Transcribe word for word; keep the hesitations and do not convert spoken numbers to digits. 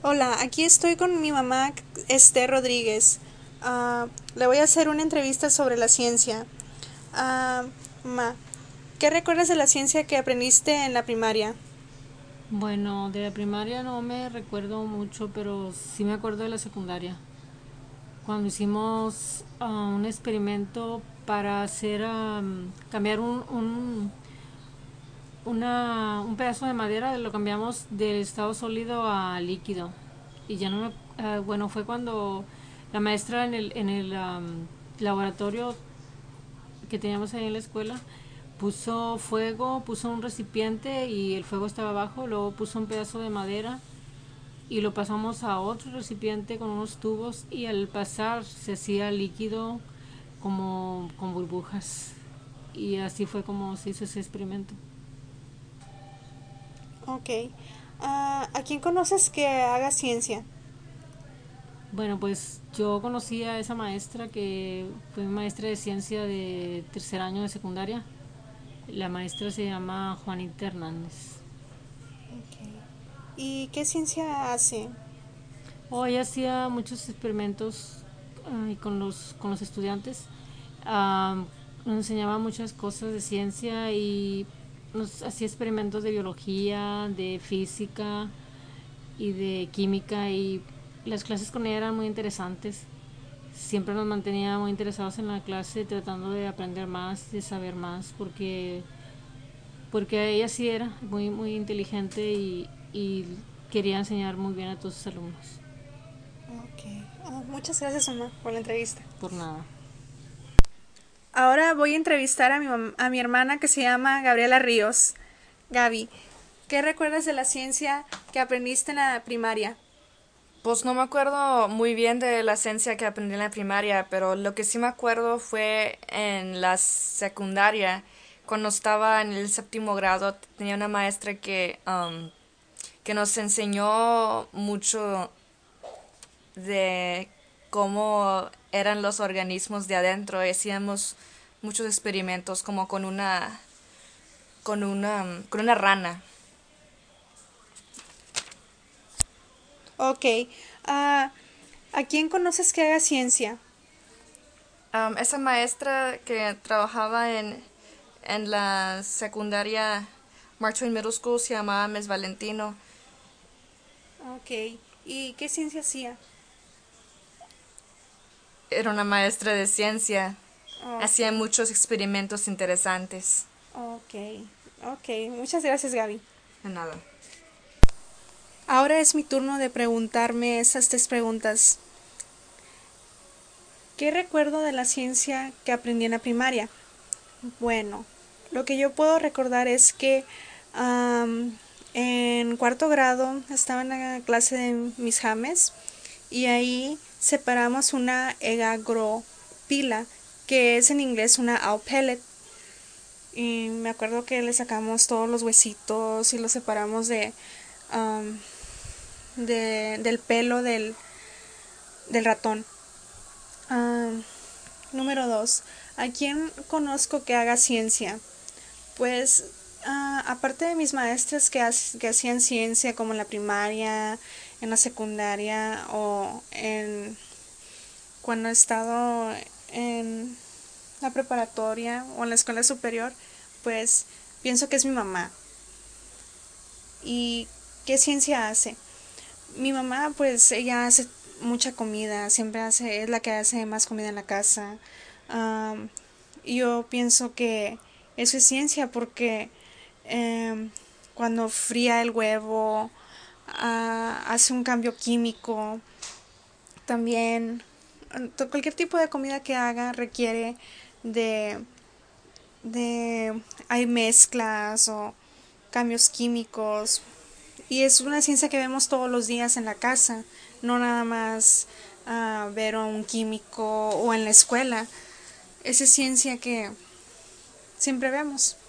Hola, aquí estoy con mi mamá, Esther Rodríguez. Ah, le voy a hacer una entrevista sobre la ciencia. Ah, Ma, ¿qué recuerdas de la ciencia que aprendiste en la primaria? Bueno, de la primaria no me recuerdo mucho, pero sí me acuerdo de la secundaria. Cuando hicimos ah, un experimento para hacer, am, cambiar un, un, una- un pedazo de madera, lo cambiamos del estado sólido a líquido. Y ya no me, ah, bueno, fue cuando la maestra en el, en el am, laboratorio que teníamos ahí en la escuela puso fuego, puso un recipiente y el fuego estaba abajo, luego puso un pedazo de madera y lo pasamos a otro recipiente con unos tubos y al pasar se hacía líquido como con burbujas y así fue como se hizo ese experimento. Ok. Ah, ¿a quién conoces que haga ciencia? Bueno, pues yo conocí a esa maestra que fue maestra de ciencia de tercer año de secundaria. La maestra se llama Juanita Hernández. Ok. ¿Y qué ciencia hace? Hoy hacía muchos experimentos uh, con, los, con los estudiantes. Um, nos enseñaba muchas cosas de ciencia y nos hacía experimentos de biología, de física y de química y las clases con ella eran muy interesantes. Siempre nos mantenía muy interesados en la clase tratando de aprender más, de saber más, porque, porque ella sí era muy, muy inteligente y, y quería enseñar muy bien a todos sus alumnos. Ok. Ah, muchas gracias, mamá, por la entrevista. Por nada. Ahora voy a entrevistar a mi, mam- a mi hermana que se llama Gabriela Ríos. Gaby, ¿qué recuerdas de la ciencia que aprendiste en la primaria? Pues no me acuerdo muy bien de la ciencia que aprendí en la primaria, pero lo que sí me acuerdo fue en la secundaria, cuando estaba en el séptimo grado, tenía una maestra que, um, que nos enseñó mucho de cómo eran los organismos de adentro y hacíamos muchos experimentos como con una, con una, con una rana. Ok. Ah, ¿a quién conoces que haga ciencia? Um, esa maestra que trabajaba en, en la secundaria Marchway Middle School se llamaba Miss Valentino. Ok. ¿Y qué ciencia hacía? Era una maestra de ciencia. Ok. Hacía muchos experimentos interesantes. Ok. Ok. Muchas gracias, Gaby. De nada. Ahora es mi turno de preguntarme esas tres preguntas. ¿Qué recuerdo de la ciencia que aprendí en la primaria? Bueno, lo que yo puedo recordar es que am, en cuarto grado estaba en la clase de mis James y ahí separamos una egagropila, que es en inglés una owl pellet. Y me acuerdo que le sacamos todos los huesitos y los separamos de, am, de del pelo del, del ratón. Am, número dos. ¿A quién conozco que haga ciencia? Pues ah, aparte de mis maestras que, hac- que hacían ciencia como en la primaria, en la secundaria o en cuando he estado en la preparatoria o en la escuela superior, pues pienso que es mi mamá. ¿Y qué ciencia hace? Mi mamá, pues ella hace mucha comida, siempre hace, es la que hace más comida en la casa. Am, yo pienso que eso es ciencia porque em, cuando fría el huevo, ah, hace un cambio químico. También to- cualquier tipo de comida que haga requiere de, de hay mezclas o cambios químicos. Y es una ciencia que vemos todos los días en la casa, no nada más ah, ver a un químico o en la escuela. Esa es ciencia que siempre vemos.